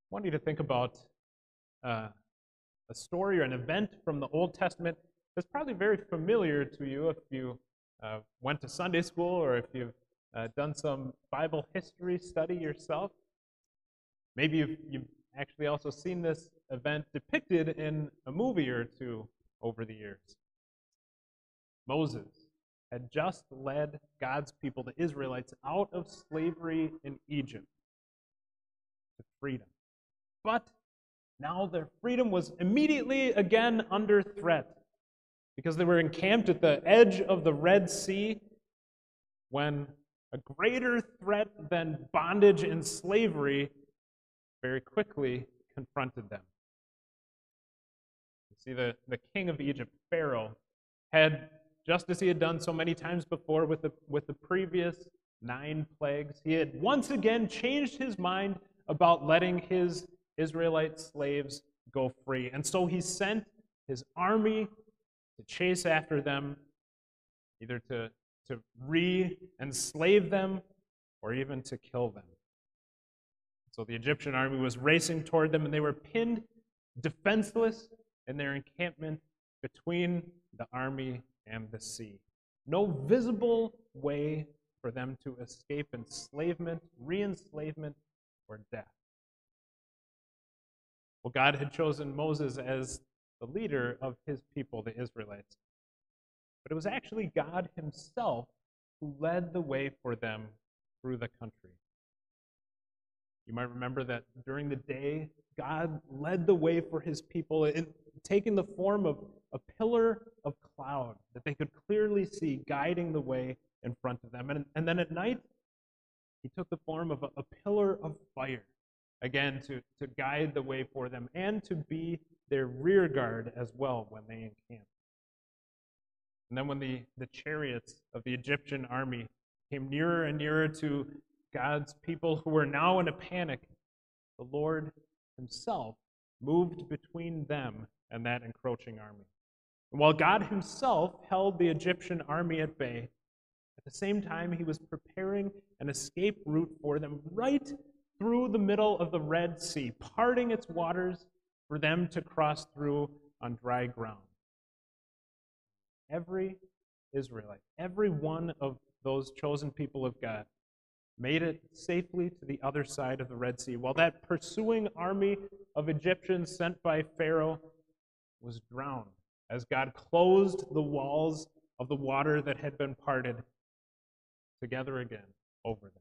want you to think about uh, a story or an event from the Old Testament that's probably very familiar to you if you went to Sunday school or if you've done some Bible history study yourself. Maybe you've actually also seen this event depicted in a movie or two over the years. Moses had just led God's people, the Israelites, out of slavery in Egypt to freedom. But now their freedom was immediately again under threat because they were encamped at the edge of the Red Sea when a greater threat than bondage and slavery very quickly confronted them. You see, the king of Egypt, Pharaoh, had, just as he had done so many times before with the previous 9 plagues, he had once again changed his mind about letting his Israelite slaves go free. And so he sent his army to chase after them, either to re-enslave them or even to kill them. So the Egyptian army was racing toward them, and they were pinned defenseless in their encampment between the army and the sea. No visible way for them to escape enslavement, re-enslavement, or death. Well, God had chosen Moses as the leader of his people, the Israelites. But it was actually God himself who led the way for them through the country. You might remember that during the day, God led the way for his people, taking the form of a pillar of cloud that they could clearly see guiding the way in front of them. And then at night, he took the form of a pillar of fire, again, to guide the way for them and to be their rear guard as well when they encamped. And then when the chariots of the Egyptian army came nearer and nearer to God's people who were now in a panic, the Lord himself moved between them and that encroaching army. And while God himself held the Egyptian army at bay, at the same time he was preparing an escape route for them right through the middle of the Red Sea, parting its waters for them to cross through on dry ground. Every Israelite, every one of those chosen people of God, made it safely to the other side of the Red Sea, while that pursuing army of Egyptians sent by Pharaoh was drowned as God closed the walls of the water that had been parted together again over them.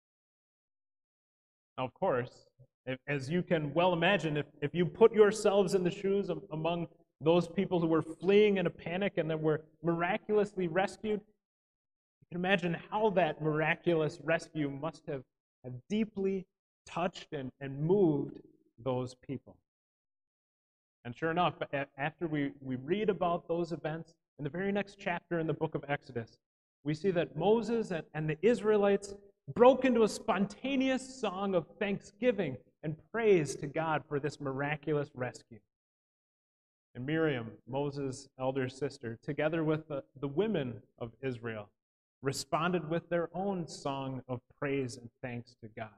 Now, of course, as you can well imagine, if you put yourselves in the shoes among those people who were fleeing in a panic and then were miraculously rescued, you can imagine how that miraculous rescue must have deeply touched and moved those people. And sure enough, after we read about those events, in the very next chapter in the book of Exodus, we see that Moses and the Israelites broke into a spontaneous song of thanksgiving and praise to God for this miraculous rescue. And Miriam, Moses' elder sister, together with the women of Israel, responded with their own song of praise and thanks to God.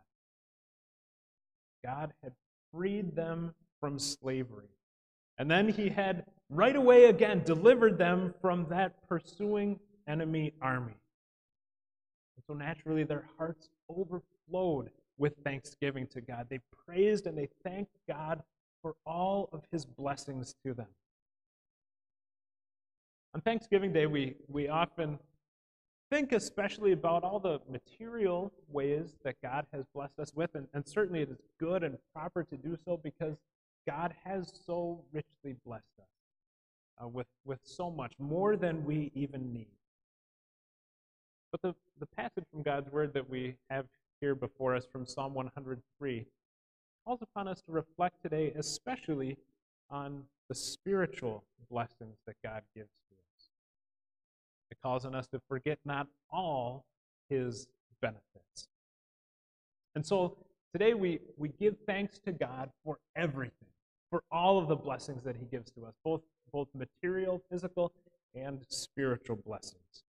God had freed them from slavery. And then he had right away again delivered them from that pursuing enemy army. And so naturally their hearts overflowed with thanksgiving to God. They praised and they thanked God for all of his blessings to them. On Thanksgiving Day, we often think especially about all the material ways that God has blessed us with, and certainly it is good and proper to do so because God has so richly blessed us with so much, more than we even need. But the passage from God's Word that we have here before us from Psalm 103 calls upon us to reflect today especially on the spiritual blessings that God gives to us. It calls on us to forget not all his benefits. And so today we give thanks to God for everything, for all of the blessings that he gives to us, both material, physical, and spiritual blessings.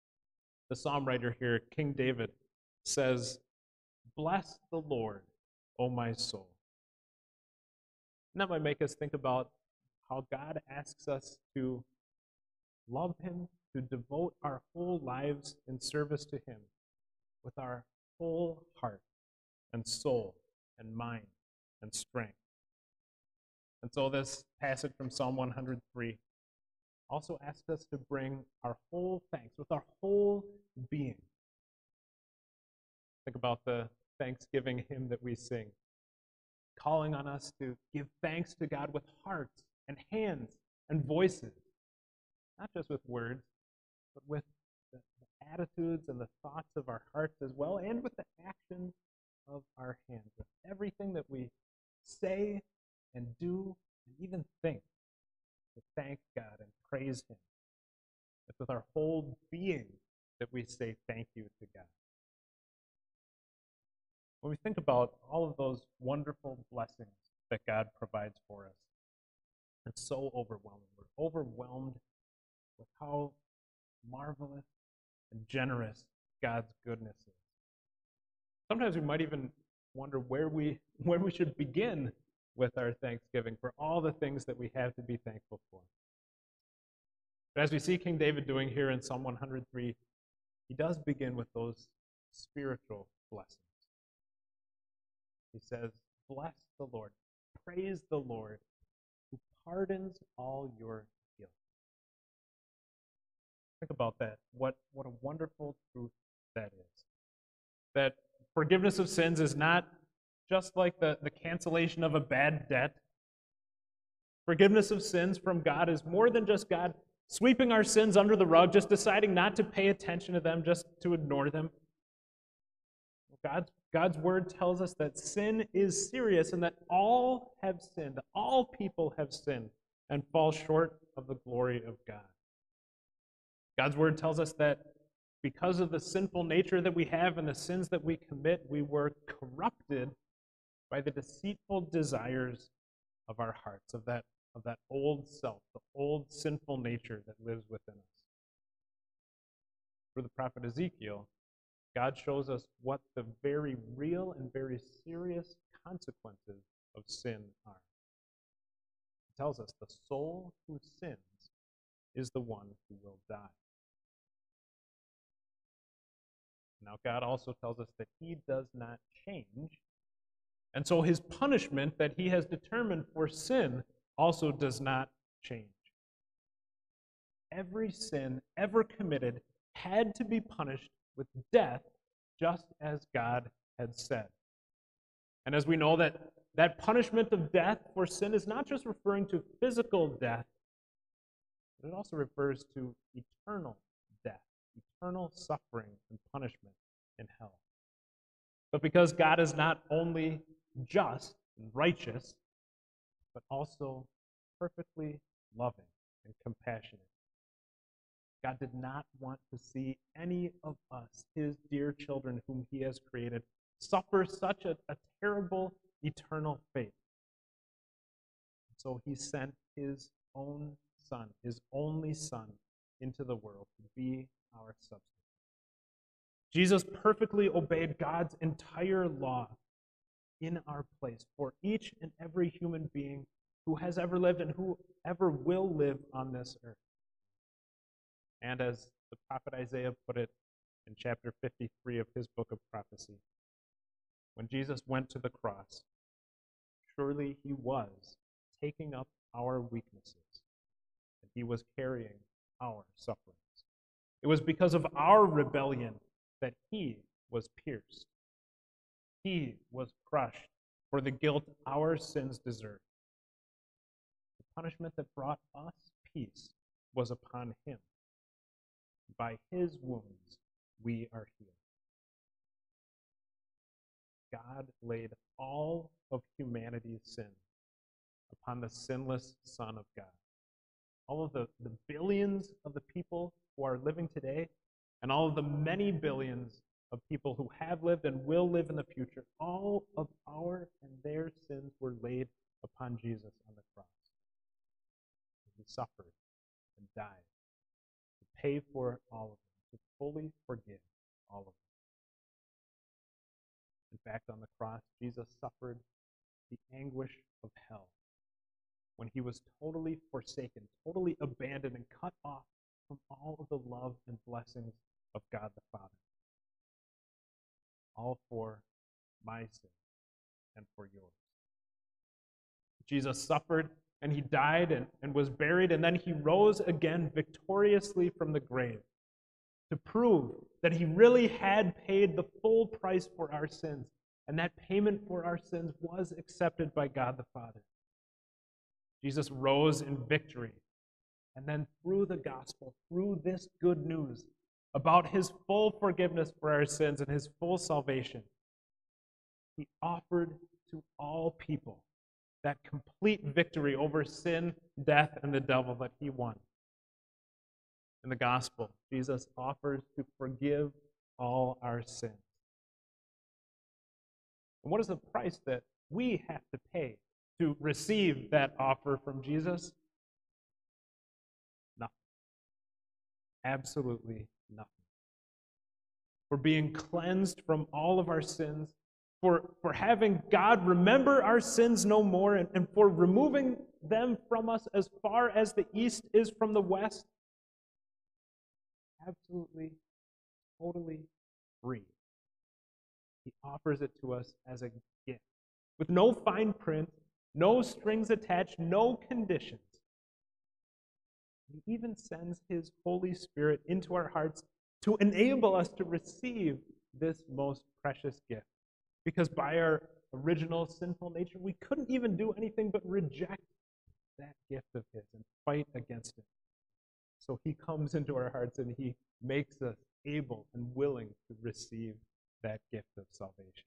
The psalm writer here, King David, says, "Bless the Lord, O my soul. And that might make us think about how God asks us to love him, to devote our whole lives in service to him with our whole heart and soul and mind and strength. And so this passage from Psalm 103 also asks us to bring our whole thanks with our whole being. Think about the Thanksgiving hymn that we sing, calling on us to give thanks to God with hearts and hands and voices, not just with words, but with the attitudes and the thoughts of our hearts as well, and with the actions of our hands, with everything that we say and do and even think, to thank God and praise him. It's with our whole being that we say thank you to God. When we think about all of those wonderful blessings that God provides for us, it's so overwhelming. We're overwhelmed with how marvelous and generous God's goodness is. Sometimes we might even wonder where we should begin with our thanksgiving for all the things that we have to be thankful for. But as we see King David doing here in Psalm 103, he does begin with those spiritual blessings. He says, "Bless the Lord, praise the Lord, who pardons all your guilt." Think about that. What a wonderful truth that is. That forgiveness of sins is not just like the cancellation of a bad debt. Forgiveness of sins from God is more than just God sweeping our sins under the rug, just deciding not to pay attention to them, just to ignore them. God's word tells us that sin is serious and that all have sinned, all people have sinned and fall short of the glory of God. God's word tells us that because of the sinful nature that we have and the sins that we commit, we were corrupted by the deceitful desires of our hearts, of that old self, the old sinful nature that lives within us. Through the prophet Ezekiel, God shows us what the very real and very serious consequences of sin are. He tells us the soul who sins is the one who will die. Now, God also tells us that he does not change, and so his punishment that he has determined for sin also does not change. Every sin ever committed had to be punished with death, just as God had said. And as we know that punishment of death for sin is not just referring to physical death, but it also refers to eternal death, eternal suffering and punishment in hell. But because God is not only just and righteous, but also perfectly loving and compassionate, God did not want to see any of us, his dear children whom he has created, suffer such a terrible eternal fate. So he sent his own son, his only son, into the world to be our substitute. Jesus perfectly obeyed God's entire law in our place for each and every human being who has ever lived and who ever will live on this earth. And as the prophet Isaiah put it in chapter 53 of his book of prophecy, when Jesus went to the cross, surely he was taking up our weaknesses, and he was carrying our sufferings. It was because of our rebellion that he was pierced. He was crushed for the guilt our sins deserved. The punishment that brought us peace was upon him. By his wounds, we are healed. God laid all of humanity's sin upon the sinless Son of God. All of the billions of the people who are living today, and all of the many billions of people who have lived and will live in the future, all of our and their sins were laid upon Jesus on the cross. He suffered and died to pay for all of them, to fully forgive all of them. In fact, on the cross, Jesus suffered the anguish of hell when he was totally forsaken, totally abandoned, and cut off from all of the love and blessings of God the Father. All for my sin and for yours. Jesus suffered and he died and was buried, and then he rose again victoriously from the grave to prove that he really had paid the full price for our sins, and that payment for our sins was accepted by God the Father. Jesus rose in victory, and then through the gospel, through this good news about his full forgiveness for our sins and his full salvation, he offered to all people that complete victory over sin, death, and the devil that he won. In the gospel, Jesus offers to forgive all our sins. And what is the price that we have to pay to receive that offer from Jesus? Nothing. Absolutely nothing. For being cleansed from all of our sins, for having God remember our sins no more, and for removing them from us as far as the east is from the west. Absolutely, totally free. He offers it to us as a gift, with no fine print, no strings attached, no conditions. He even sends his Holy Spirit into our hearts to enable us to receive this most precious gift. Because by our original sinful nature, we couldn't even do anything but reject that gift of his and fight against it. So he comes into our hearts and he makes us able and willing to receive that gift of salvation.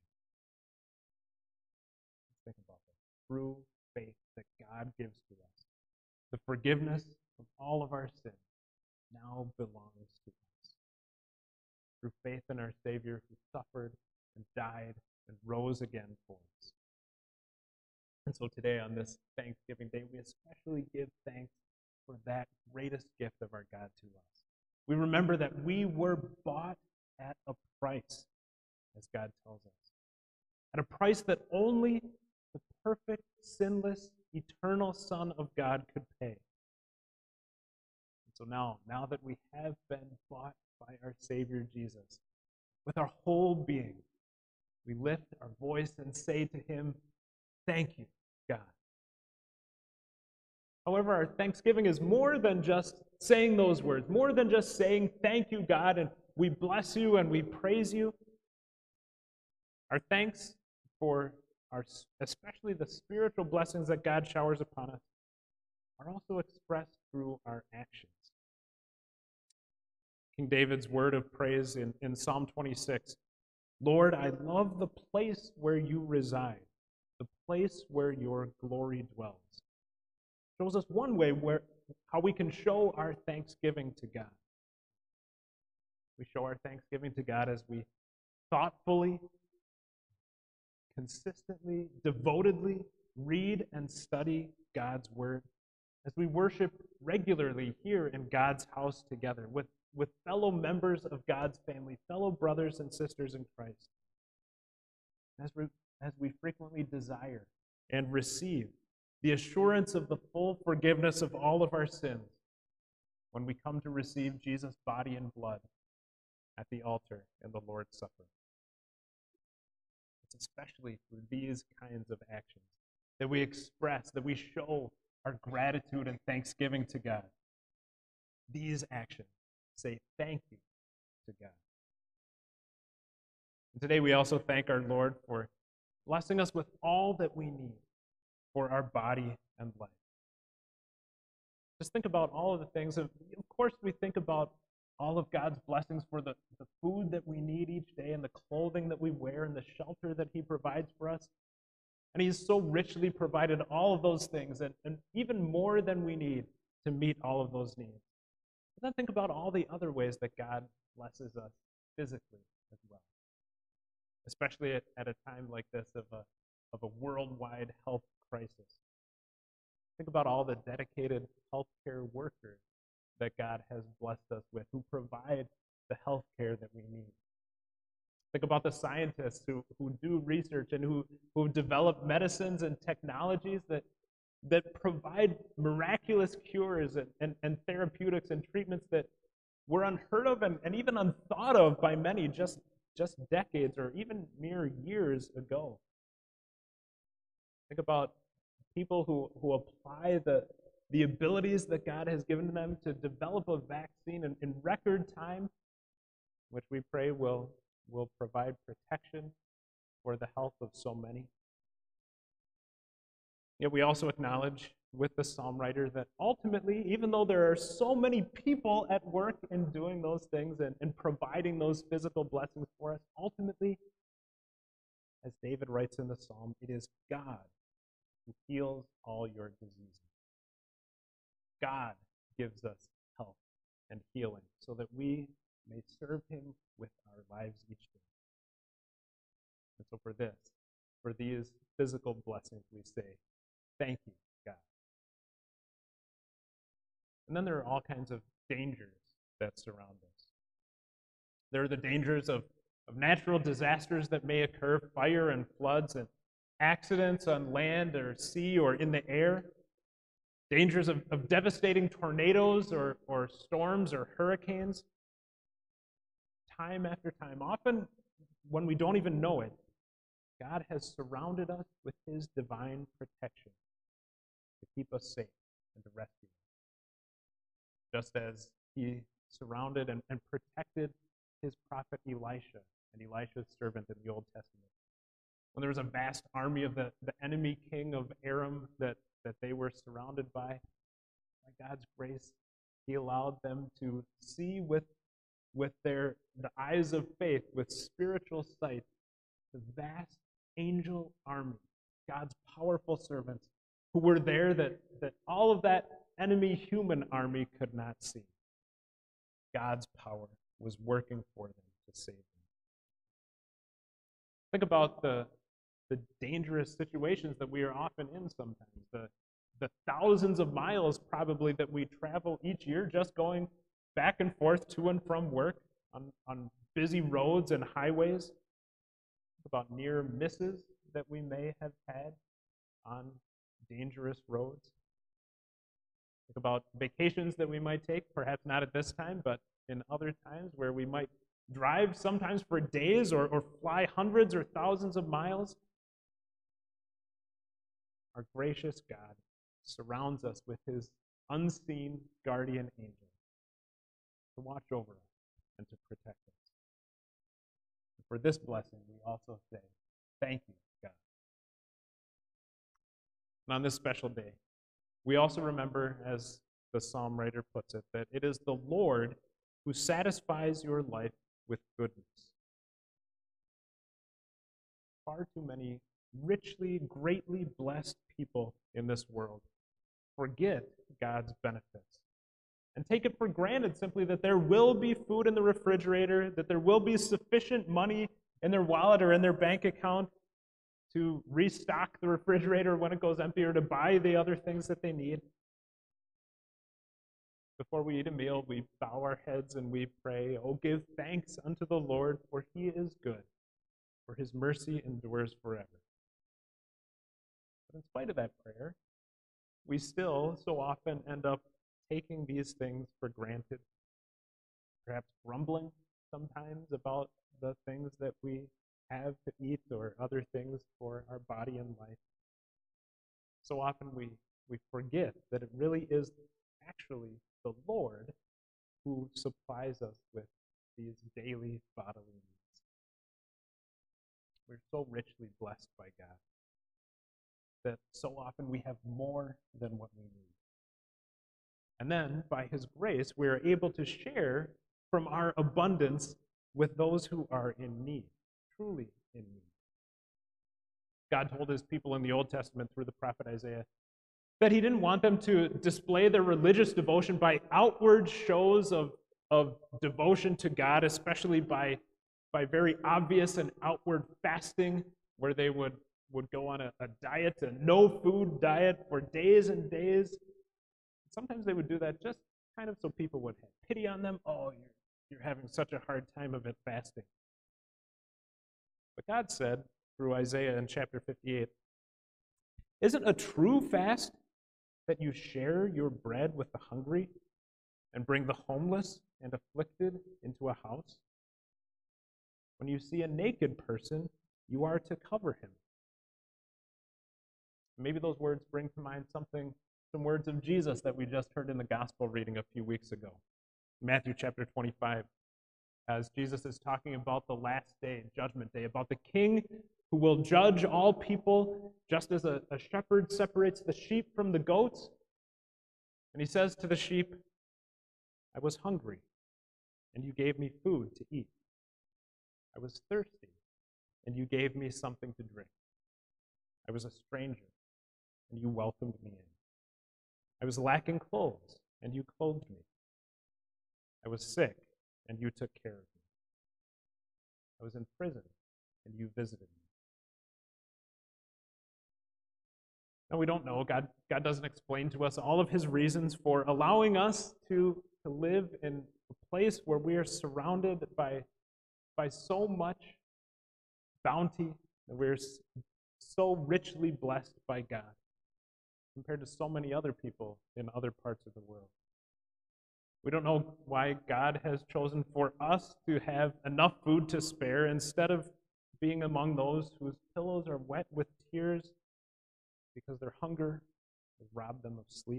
Let's think about that. Through faith that God gives to us, the forgiveness of all of our sins now belongs to us. Through faith in our Savior who suffered and died and rose again for us. And so today on this Thanksgiving Day, we especially give thanks for that greatest gift of our God to us. We remember that we were bought at a price, as God tells us. At a price that only the perfect, sinless, eternal Son of God could pay. And so now that we have been bought by our Savior Jesus, with our whole being, we lift our voice and say to him, thank you, God. However, our thanksgiving is more than just saying those words, more than just saying thank you, God, and we bless you and we praise you. Our thanks for especially the spiritual blessings that God showers upon us are also expressed through our actions. King David's word of praise in Psalm 26, Lord, I love the place where you reside, the place where your glory dwells. Shows us one way how we can show our thanksgiving to God. We show our thanksgiving to God as we thoughtfully, consistently, devotedly read and study God's word, as we worship regularly here in God's house together with fellow members of God's family, fellow brothers and sisters in Christ, as we frequently desire and receive the assurance of the full forgiveness of all of our sins when we come to receive Jesus' body and blood at the altar in the Lord's Supper. It's especially through these kinds of actions that we express, that we show our gratitude and thanksgiving to God. These actions say thank you to God. And today we also thank our Lord for blessing us with all that we need for our body and life. Just think about all of the things. Of course, we think about all of God's blessings for the food that we need each day and the clothing that we wear and the shelter that he provides for us. And he's so richly provided all of those things and even more than we need to meet all of those needs. But then think about all the other ways that God blesses us physically as well, especially at a time like this of a worldwide health crisis. Think about all the dedicated healthcare workers that God has blessed us with, who provide the health care that we need. Think about the scientists who do research and who develop medicines and technologies that provide miraculous cures and therapeutics and treatments that were unheard of and even unthought of by many just decades or even mere years ago. Think about people who apply the abilities that God has given them to develop a vaccine in record time, which we pray will provide protection for the health of so many. Yet we also acknowledge with the psalm writer that ultimately, even though there are so many people at work in doing those things and providing those physical blessings for us, ultimately, as David writes in the psalm, it is God who heals all your diseases. God gives us health and healing so that we may serve him with our lives each day. And so for these physical blessings, we say, thank you, God. And then there are all kinds of dangers that surround us. There are the dangers of natural disasters that may occur, fire and floods and accidents on land or sea or in the air, dangers of devastating tornadoes or storms or hurricanes. Time after time, often when we don't even know it, God has surrounded us with his divine protection to keep us safe and to rescue us. Just as he surrounded and protected his prophet Elisha and Elisha's servant in the Old Testament. When there was a vast army of the enemy king of Aram that they were surrounded by God's grace, he allowed them to see with the eyes of faith, with spiritual sight, the vast angel army, God's powerful servants who were there that all of that enemy human army could not see. God's power was working for them to save them. Think about the dangerous situations that we are often in sometimes, the thousands of miles probably that we travel each year just going back and forth to and from work on busy roads and highways, about near misses that we may have had on dangerous roads. Think about vacations that we might take, perhaps not at this time, but in other times where we might drive sometimes for days or fly hundreds or thousands of miles. Our gracious God surrounds us with his unseen guardian angel to watch over us and to protect us. And for this blessing, we also say, thank you, God. And on this special day, we also remember, as the psalm writer puts it, that it is the Lord who satisfies your life with goodness. Far too many richly, greatly blessed people in this world forget God's benefits and take it for granted simply that there will be food in the refrigerator, that there will be sufficient money in their wallet or in their bank account to restock the refrigerator when it goes empty or to buy the other things that they need. Before we eat a meal, we bow our heads and we pray, "Oh, give thanks unto the Lord, for he is good, for his mercy endures forever." But in spite of that prayer, we still so often end up taking these things for granted, perhaps grumbling sometimes about the things that we have to eat or other things for our body and life. So often we forget that it really is actually the Lord who supplies us with these daily bodily needs. We're so richly blessed by God that so often we have more than what we need. And then, by his grace, we are able to share from our abundance with those who are in need, truly in need. God told his people in the Old Testament through the prophet Isaiah that he didn't want them to display their religious devotion by outward shows of devotion to God, especially by very obvious and outward fasting, where they would go on a diet, a no-food diet for days and days. Sometimes they would do that just kind of so people would have pity on them. "Oh, you're having such a hard time of it fasting." But God said through Isaiah in chapter 58, "Isn't a true fast that you share your bread with the hungry and bring the homeless and afflicted into a house? When you see a naked person, you are to cover him." Maybe those words bring to mind some words of Jesus that we just heard in the gospel reading a few weeks ago. Matthew chapter 25, as Jesus is talking about the last day, Judgment Day, about the King who will judge all people just as a shepherd separates the sheep from the goats. And he says to the sheep, "I was hungry, and you gave me food to eat. I was thirsty, and you gave me something to drink. I was a stranger, and you welcomed me in. I was lacking clothes, and you clothed me. I was sick, and you took care of me. I was in prison, and you visited me." Now, we don't know. God doesn't explain to us all of his reasons for allowing us to live in a place where we are surrounded by so much bounty, that we're so richly blessed by God compared to so many other people in other parts of the world. We don't know why God has chosen for us to have enough food to spare instead of being among those whose pillows are wet with tears because their hunger has robbed them of sleep.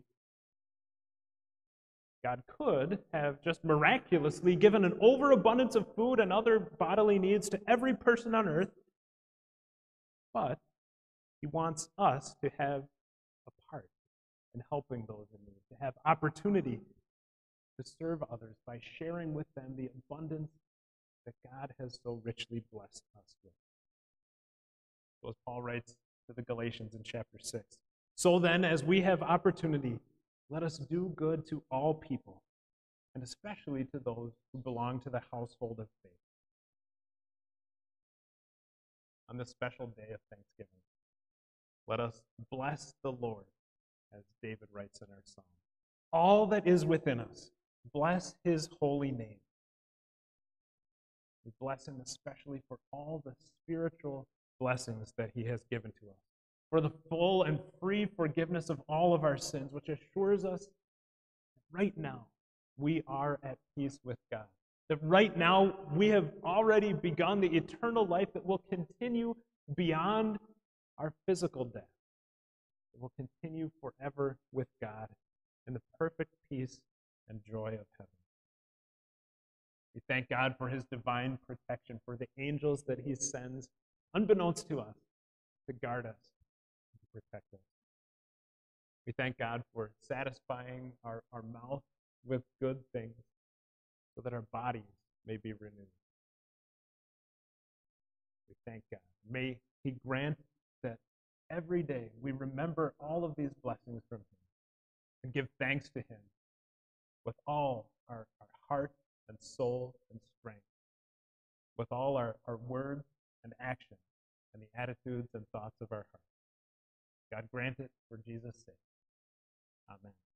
God could have just miraculously given an overabundance of food and other bodily needs to every person on earth, but he wants us to have a part in helping those in need, to have opportunity to serve others by sharing with them the abundance that God has so richly blessed us with. So as Paul writes to the Galatians in chapter 6, "So then, as we have opportunity, let us do good to all people, and especially to those who belong to the household of faith." On this special day of Thanksgiving, let us bless the Lord, as David writes in our psalm. All that is within us, bless his holy name. We bless him especially for all the spiritual blessings that he has given to us, for the full and free forgiveness of all of our sins, which assures us that right now we are at peace with God. That right now we have already begun the eternal life that will continue beyond our physical death. It will continue forever with God in the perfect peace and joy of heaven. We thank God for his divine protection, for the angels that he sends, unbeknownst to us, to guard us, to protect us. We thank God for satisfying our mouth with good things so that our bodies may be renewed. We thank God. May he grant that every day we remember all of these blessings from him and give thanks to him with all our heart and soul and strength, with all our words and actions and the attitudes and thoughts of our heart. God grant it for Jesus' sake. Amen.